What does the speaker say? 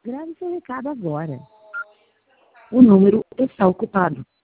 Grave seu recado agora. O número está ocupado.